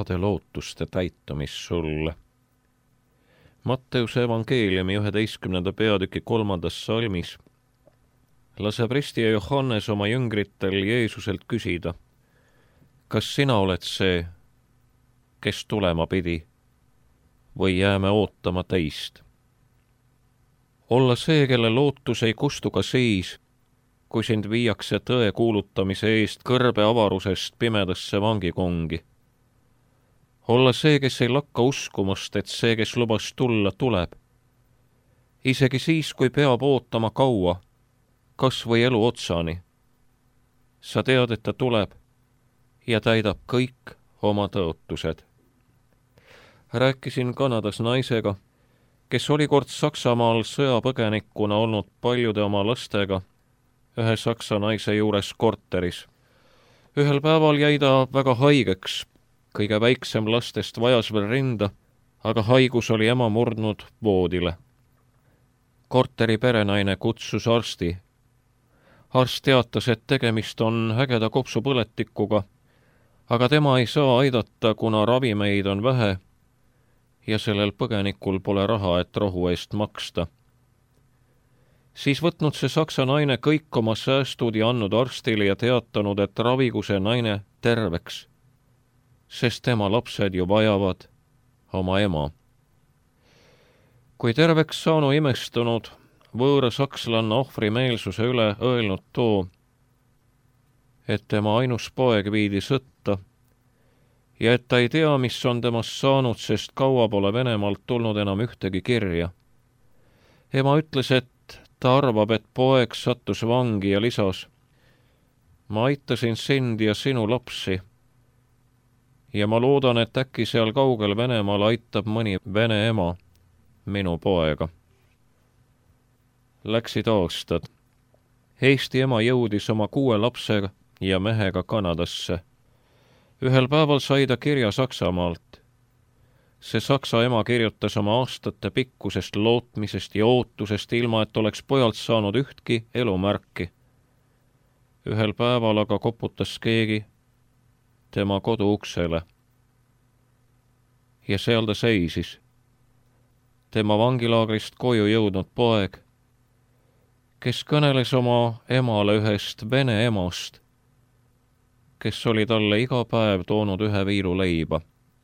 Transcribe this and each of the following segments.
heade lootuste täitumist sulle. Matteuse evangeeliumi 11. peatüki 3. salmis laseb ristija Johannes oma jüngritel Jeesuselt küsida, kas sina oled see, kes tulema pidi, või jääme ootama teist? Olla see, kelle lootus ei kustu ka siis, kui sind viiakse tõe kuulutamise eest kõrbe avarusest pimedasse vangikongi. Olla see, kes ei lakka uskumast, et see, kes lubas tulla, tuleb. Isegi siis, kui peab ootama kaua, kas või elu otsani. Sa tead, et ta tuleb ja täidab kõik oma tõotused. Rääkisin Kanadas naisega, kes oli kord Saksamaal sõjapõgenikuna olnud paljude oma lastega ühe saksa naise juures korteris. Ühel päeval jäi ta väga haigeks. Kõige väiksem lastest vajas veel rinda, aga haigus oli ema murdnud voodile. Korteri perenaine kutsus arsti. Arst teatas, et tegemist on hägeda kopsupõletikuga, aga tema ei saa aidata, kuna ravimeid on vähe ja sellel põgenikul pole raha, et rohu eest maksta. Siis võtnud see saksa naine kõik oma säästud ja andnud arstile ja teatanud, et ravigu see naine terveks, sest tema lapsed ju vajavad oma ema. Kui terveks saanu imestunud, võõra sakslanna ohvrimeelsuse üle öelnud too, et tema ainus poeg viidi sõtta ja et ta ei tea, mis on temast saanud, sest kaua pole Venemaalt tulnud enam ühtegi kirja. Ema ütles, et ta arvab, et poeg sattus vangi ja lisas, ma aitasin sind ja sinu lapsi ja ma loodan, et äkki seal kaugel Venemaal aitab mõni vene ema minu poega. Läksid aastad. Eesti ema jõudis oma 6 lapsega ja mehega Kanadasse. Ühel päeval sai ta kirja Saksamaalt. See saksa ema kirjutas oma aastate pikkusest lootmisest ja ootusest, ilma et oleks pojalt saanud ühtki elumärki. Ühel päeval aga koputas keegi tema kodu uksele. Ja seal ta seisis. Tema vangilaagrist koju jõudnud poeg, kes kõneles oma emale ühest vene emast, kes oli talle iga päev toonud 1 viilu leiba.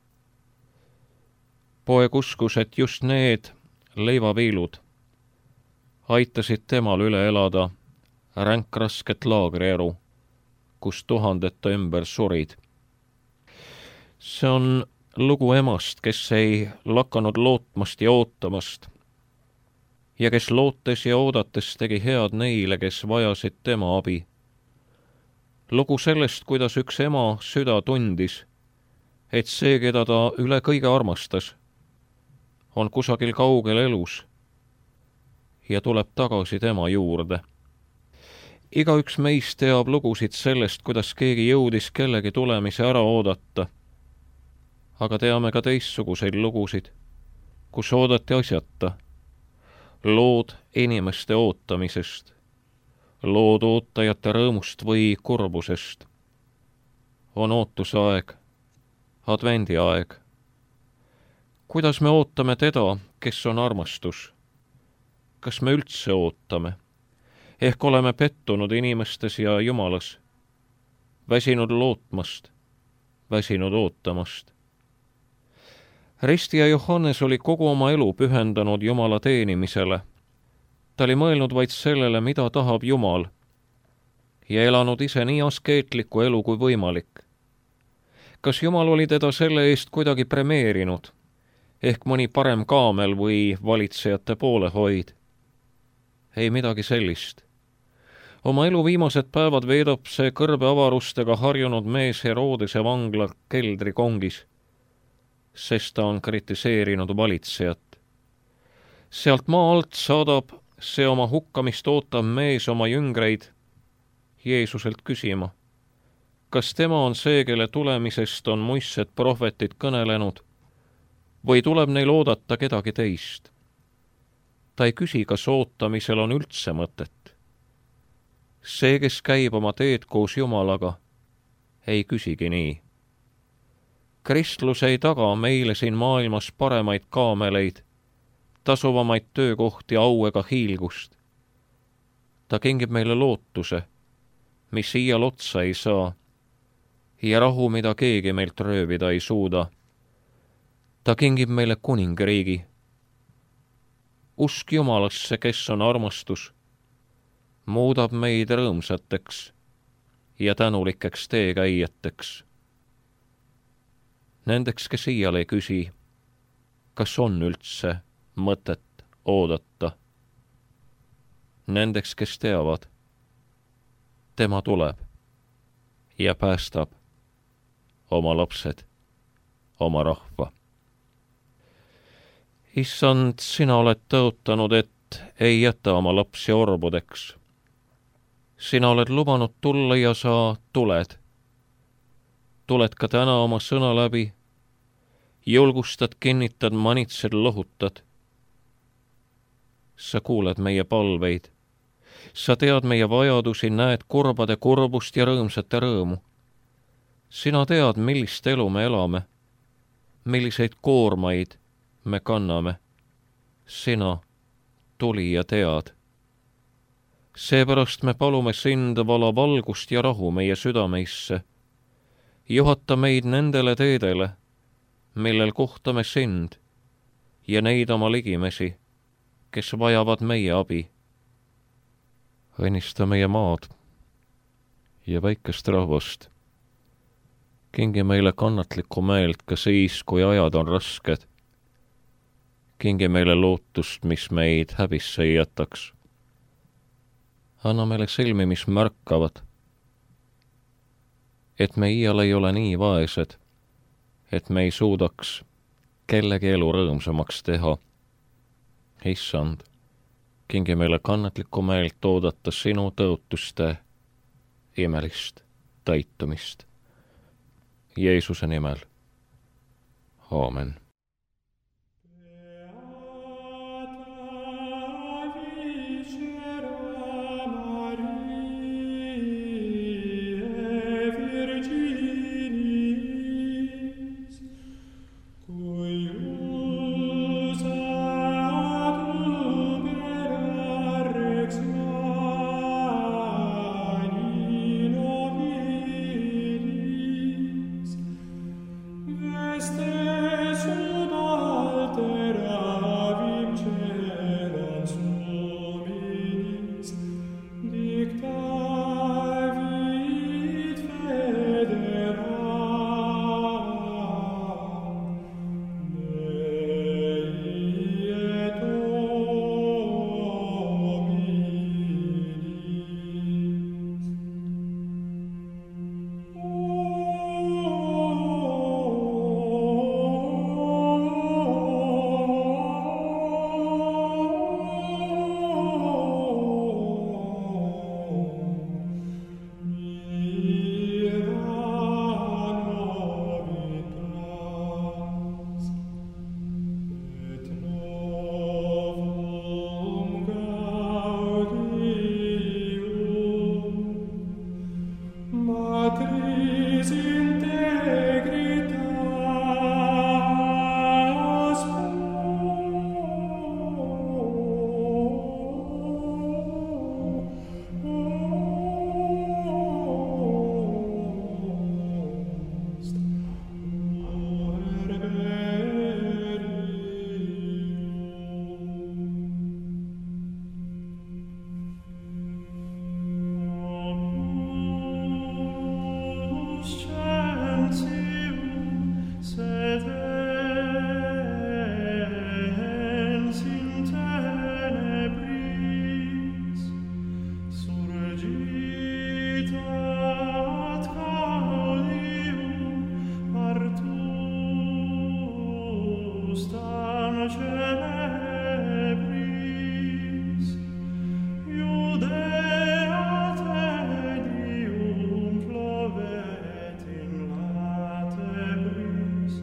Poeg uskus, et just need leivaviilud aitasid temal üle elada ränkrasket laagrielu, kus tuhandete ümber surid. See on lugu emast, kes ei lakanud lootmast ja ootamast ja kes lootes ja oodates tegi head neile, kes vajasid tema abi. Lugu sellest, kuidas üks ema süda tundis, et see, keda ta üle kõige armastas, on kusagil kaugel elus ja tuleb tagasi tema juurde. Igaüks meist teab lugusid sellest, kuidas keegi jõudis kellegi tulemise ära oodata, aga teame ka teistsuguseid lugusid, kus oodati asjata. Lood inimeste ootamisest, lood ootajate rõõmust või kurbusest. On ootusaeg, advendiaeg. Kuidas me ootame teda, kes on armastus? Kas me üldse ootame? Ehk oleme pettunud inimestes ja Jumalas, väsinud lootmast, väsinud ootamast. Ristija Johannes oli kogu oma elu pühendanud Jumala teenimisele. Ta oli mõelnud vaid sellele, mida tahab Jumal, ja elanud ise nii askeetlikku elu kui võimalik. Kas Jumal oli teda selle eest kuidagi premeerinud, ehk mõni parem kaamel või valitsejate poolehoid? Ei midagi sellist. Oma elu viimased päevad veedab see kõrbe avarustega harjunud mees Herodese vangla keldrikongis, sest ta on kritiseerinud valitsejat. Sealt maa alt saadab see oma hukkamist ootav mees oma jüngreid Jeesuselt küsima, kas tema on see, kelle tulemisest on muistsed prohvetid kõnelenud, või tuleb neil oodata kedagi teist. Ta ei küsi, kas ootamisel on üldse mõtet. See, kes käib oma teed koos Jumalaga, ei küsigi nii. Kristlus ei taga meile siin maailmas paremaid kaameleid, tasuvamaid töökohti, au ega hiilgust. Ta kingib meile lootuse, mis iial otsa ei saa, ja rahu, mida keegi meilt röövida ei suuda. Ta kingib meile kuningriigi. Usk Jumalasse, kes on armastus, muudab meid rõõmsateks ja tänulikeks teekäijateks. Nendeks, kes iial ei küsi, kas on üldse mõtet oodata. Nendeks, kes teavad, tema tuleb ja päästab oma lapsed, oma rahva. Issand, sina oled tõotanud, et ei jäta oma lapsi orbudeks. Sina oled lubanud tulla ja sa tuled. Tuled ka täna oma sõna läbi. Julgustad, kinnitad, manitsed, lohutad. Sa kuuled meie palveid. Sa tead meie vajadusi, näed kurbade kurbust ja rõõmsate rõõmu. Sina tead, millist elu me elame, milliseid koormaid me kanname. Sina tuli ja tead. Seepärast me palume sind, vala valgust ja rahu meie südameisse. Juhata meid nendele teedele, millel kohtame sind ja neid oma ligimesi, kes vajavad meie abi. Õnnista meie maad ja väikest rahvast. Kingi meile kannatlikku meelt ka siis, kui ajad on rasked. Kingi meile lootust, mis meid häbisse ei jätaks. Anna meile silmi, mis märkavad, et me iial ei ole nii vaesed, et me ei suudaks kellegi elu rõõmsamaks teha. Issand, kingi meile kannatlikku meelt oodata sinu tõotuste imelist täitumist. Jeesuse nimel. Aamen.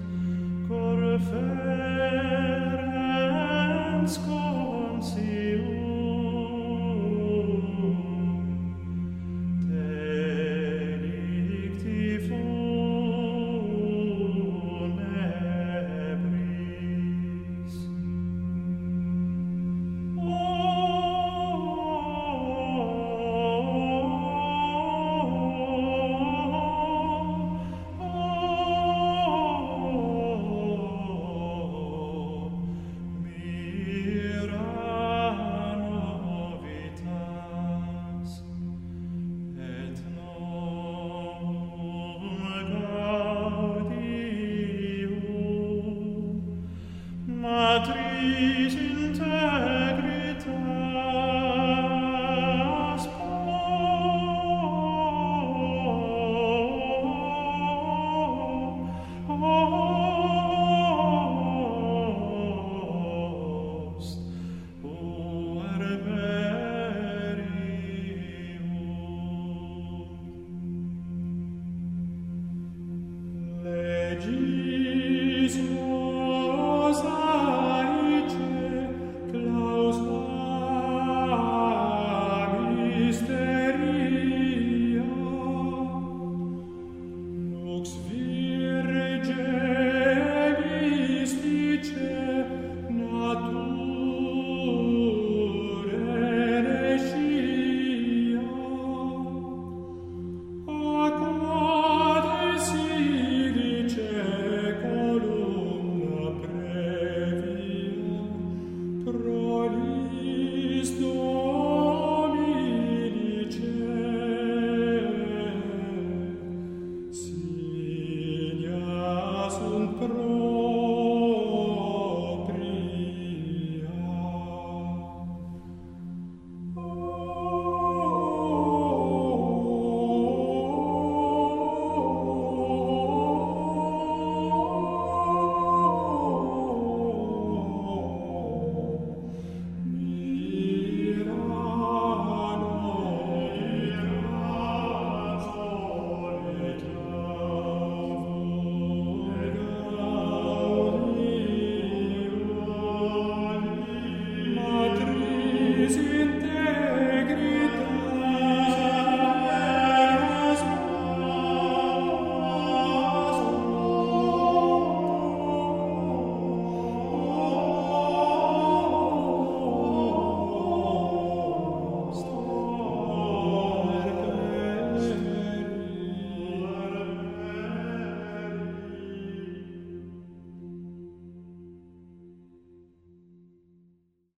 See you.